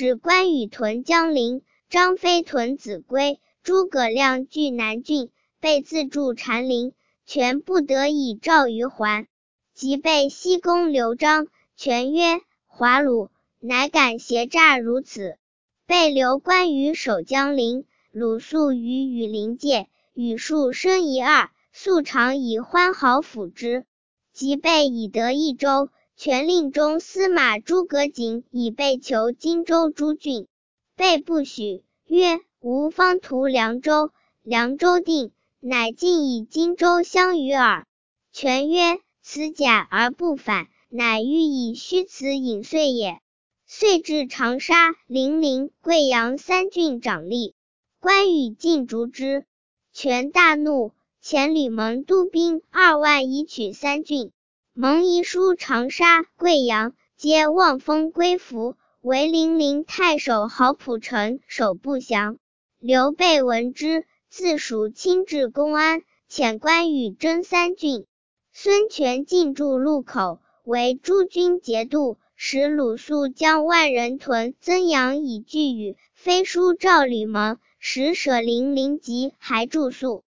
使关羽屯江陵，张飞屯秭归，诸葛亮据南郡，被自驻禅陵，权不得已召于还。即被西宫刘璋，权曰：华鲁，乃敢挟诈如此。被留关羽守江陵，鲁肃与羽林界，羽数生一二，肃常以欢好抚之。即被以得益州，权令中司马诸葛瑾以备求荆州诸郡，被不许，曰：吾方图凉州。凉州定，乃进以荆州相与耳。权曰：此假而不反，乃欲以虚辞引遂也。遂至长沙、零陵、贵阳三郡掌吏。关羽尽逐之，权大怒，遣吕蒙督兵2万以取三郡。蒙遗书长沙、贵阳，皆望风归服，唯零陵太守郝普成守不降。刘备闻之，自蜀亲至公安，遣关羽征三郡。孙权进驻路口，为诸军节度，使鲁肃将万人屯曾阳以拒羽，飞书召吕蒙，使舍零陵及还住宿。